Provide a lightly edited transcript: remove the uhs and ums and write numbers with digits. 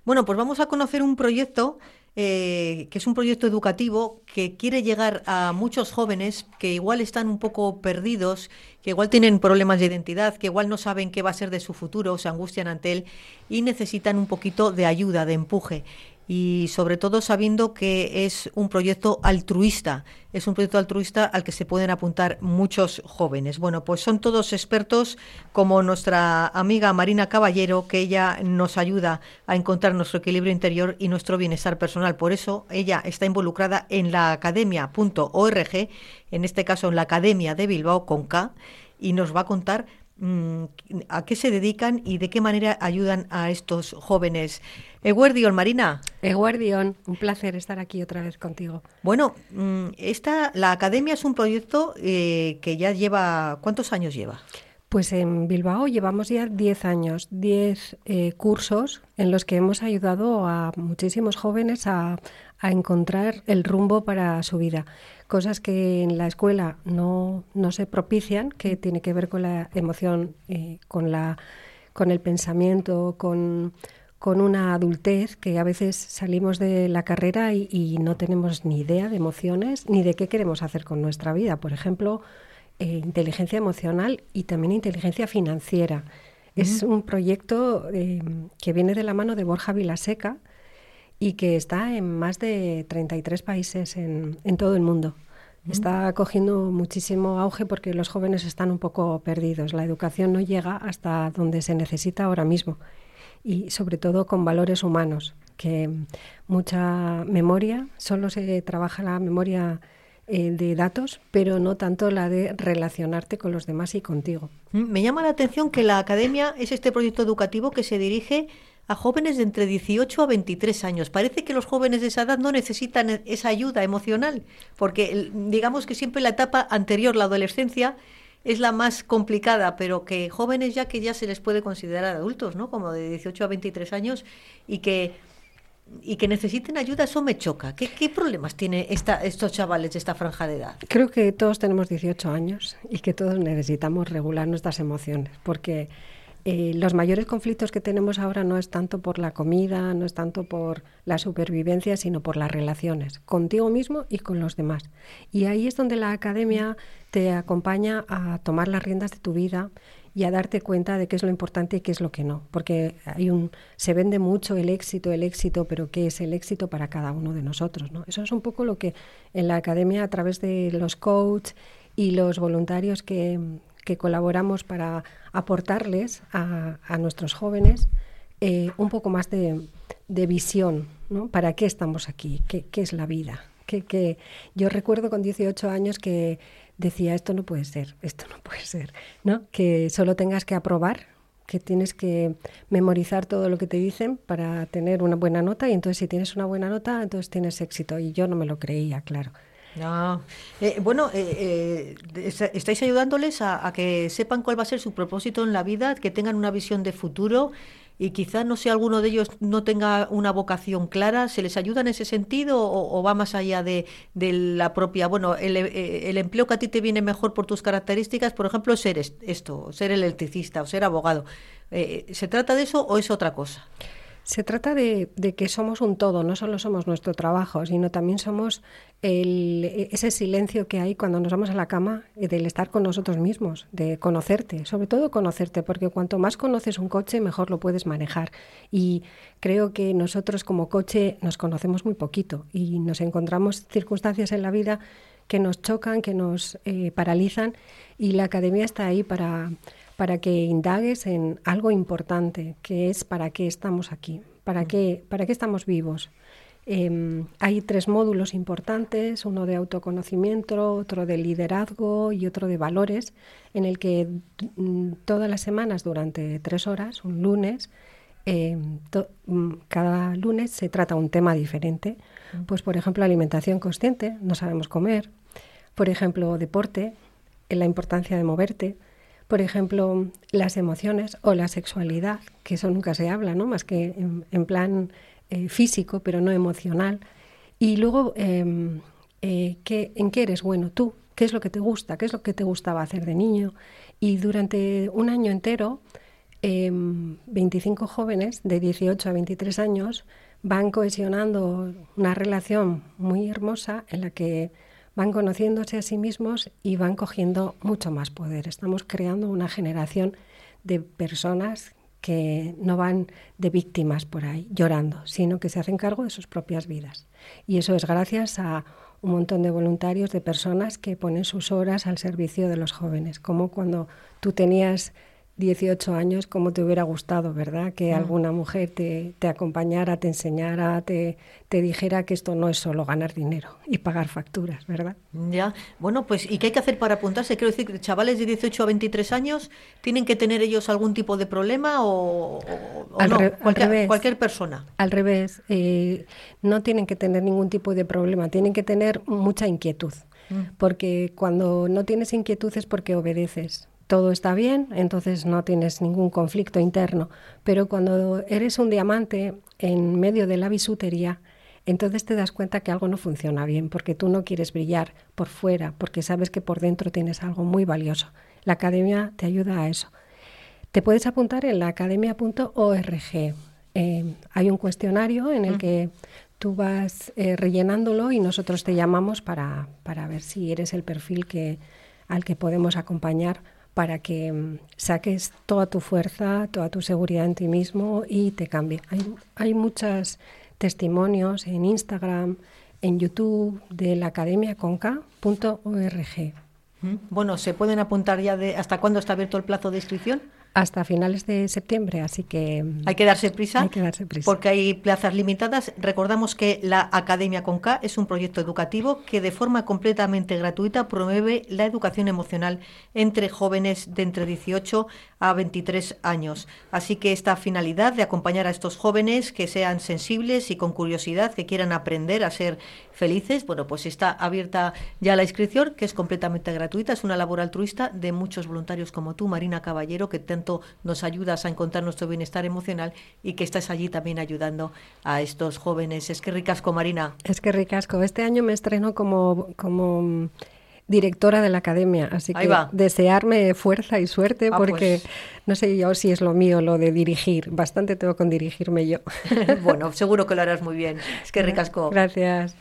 Bueno, pues vamos a conocer un proyecto que es un proyecto educativo que quiere llegar a muchos jóvenes que igual están un poco perdidos, que igual tienen problemas de identidad, que igual no saben qué va a ser de su futuro, se angustian ante él y necesitan un poquito de ayuda, de empuje. Y sobre todo sabiendo que es un proyecto altruista, es un proyecto altruista al que se pueden apuntar muchos jóvenes. Bueno, pues son todos expertos como nuestra amiga Marina Caballero, que ella nos ayuda a encontrar nuestro equilibrio interior y nuestro bienestar personal. Por eso ella está involucrada en la academia.org, en este caso en la Academia de Bilbao con K, y nos va a contar a qué se dedican y de qué manera ayudan a estos jóvenes. Eguerdion, Marina. Eguardión, un placer estar aquí otra vez contigo. Bueno, la academia es un proyecto que ya lleva, ¿cuántos años lleva? Pues en Bilbao llevamos ya 10 años, 10 cursos en los que hemos ayudado a muchísimos jóvenes a encontrar el rumbo para su vida. Cosas que en la escuela no se propician, que tiene que ver con la emoción, con el pensamiento, con una adultez que a veces salimos de la carrera y no tenemos ni idea de emociones ni de qué queremos hacer con nuestra vida. Por ejemplo, inteligencia emocional y también inteligencia financiera. Es un proyecto que viene de la mano de Borja Vilaseca y que está en más de 33 países en todo el mundo. Está cogiendo muchísimo auge porque los jóvenes están un poco perdidos. La educación no llega hasta donde se necesita ahora mismo y sobre todo con valores humanos, que mucha memoria, solo se trabaja la memoria de datos, pero no tanto la de relacionarte con los demás y contigo. Me llama la atención que la academia es este proyecto educativo que se dirige a jóvenes de entre 18 a 23 años. Parece que los jóvenes de esa edad no necesitan esa ayuda emocional, porque digamos que siempre la etapa anterior, la adolescencia, es la más complicada, pero que jóvenes ya que ya se les puede considerar adultos, ¿no? Como de 18 a 23 años y que necesiten ayuda, eso me choca. ¿Qué problemas tiene estos chavales de esta franja de edad? Creo que todos tenemos 18 años y que todos necesitamos regular nuestras emociones, porque los mayores conflictos que tenemos ahora no es tanto por la comida, no es tanto por la supervivencia, sino por las relaciones, contigo mismo y con los demás. Y ahí es donde la academia te acompaña a tomar las riendas de tu vida y a darte cuenta de qué es lo importante y qué es lo que no. Porque se vende mucho el éxito, pero ¿qué es el éxito para cada uno de nosotros, ¿no? Eso es un poco lo que en la academia, a través de los coaches y los voluntarios que colaboramos para aportarles a nuestros jóvenes un poco más de visión, ¿no? ¿Para qué estamos aquí? ¿Qué es la vida? Yo recuerdo con 18 años que decía, esto no puede ser, ¿no? Que solo tengas que aprobar, que tienes que memorizar todo lo que te dicen para tener una buena nota, y entonces si tienes una buena nota, entonces tienes éxito. Y yo no me lo creía, claro. No. Estáis ayudándoles a que sepan cuál va a ser su propósito en la vida, que tengan una visión de futuro y quizás, no sé, alguno de ellos no tenga una vocación clara. ¿Se les ayuda en ese sentido o va más allá de la propia, bueno, el empleo que a ti te viene mejor por tus características, por ejemplo, ser esto, ser electricista o ser abogado? ¿Se trata de eso o es otra cosa? Se trata de que somos un todo, no solo somos nuestro trabajo, sino también somos ese silencio que hay cuando nos vamos a la cama, del estar con nosotros mismos, de conocerte, sobre todo conocerte, porque cuanto más conoces un coche, mejor lo puedes manejar. Y creo que nosotros como coche nos conocemos muy poquito y nos encontramos circunstancias en la vida que nos chocan, que nos paralizan, y la academia está ahí para que indagues en algo importante, que es para qué estamos aquí, para qué estamos vivos. Hay 3 módulos importantes, uno de autoconocimiento, otro de liderazgo y otro de valores, en el que todas las semanas durante 3 horas, un lunes, cada lunes se trata un tema diferente. Pues, por ejemplo, alimentación consciente, no sabemos comer. Por ejemplo, deporte, la importancia de moverte. Por ejemplo, las emociones o la sexualidad, que eso nunca se habla, ¿no? Más que en plan físico, pero no emocional. Y luego, ¿en qué eres bueno tú? ¿Qué es lo que te gusta? ¿Qué es lo que te gustaba hacer de niño? Y durante un año entero 25 jóvenes de 18 a 23 años van cohesionando una relación muy hermosa en la que van conociéndose a sí mismos y van cogiendo mucho más poder. Estamos creando una generación de personas que no van de víctimas por ahí llorando, sino que se hacen cargo de sus propias vidas. Y eso es gracias a un montón de voluntarios, de personas que ponen sus horas al servicio de los jóvenes, como cuando tú tenías 18 años, como te hubiera gustado, ¿verdad? Que alguna mujer te acompañara, te enseñara, te dijera que esto no es solo ganar dinero y pagar facturas, ¿verdad? Ya, bueno, pues ¿y qué hay que hacer para apuntarse? Quiero decir que chavales de 18 a 23 años, ¿tienen que tener ellos algún tipo de problema o no? Cualquier persona. Al revés, no tienen que tener ningún tipo de problema, tienen que tener mucha inquietud, porque cuando no tienes inquietud es porque obedeces. Todo está bien, entonces no tienes ningún conflicto interno. Pero cuando eres un diamante en medio de la bisutería, entonces te das cuenta que algo no funciona bien, porque tú no quieres brillar por fuera, porque sabes que por dentro tienes algo muy valioso. La academia te ayuda a eso. Te puedes apuntar en laacademia.org. Hay un cuestionario en el que tú vas rellenándolo y nosotros te llamamos para ver si eres el perfil al que podemos acompañar, para que saques toda tu fuerza, toda tu seguridad en ti mismo y te cambie. Hay muchos testimonios en Instagram, en YouTube, de laacademiaconk.org. Bueno, ¿se pueden apuntar ya hasta cuándo está abierto el plazo de inscripción? Hasta finales de septiembre, así que... Hay que darse prisa. Hay que darse prisa. Porque hay plazas limitadas. Recordamos que la Academia con K es un proyecto educativo que de forma completamente gratuita promueve la educación emocional entre jóvenes de entre 18 a 23 años. Así que esta finalidad de acompañar a estos jóvenes que sean sensibles y con curiosidad, que quieran aprender a ser felices, bueno, pues está abierta ya la inscripción, que es completamente gratuita. Es una labor altruista de muchos voluntarios como tú, Marina Caballero, que tanto nos ayudas a encontrar nuestro bienestar emocional y que estás allí también ayudando a estos jóvenes. Es que ricasco, Marina. Es que ricasco. Este año me estreno como directora de la academia, así que desearme fuerza y suerte, porque pues, no sé yo si es lo mío lo de dirigir. Bastante tengo con dirigirme yo. Bueno, seguro que lo harás muy bien. Es que ricasco. Gracias.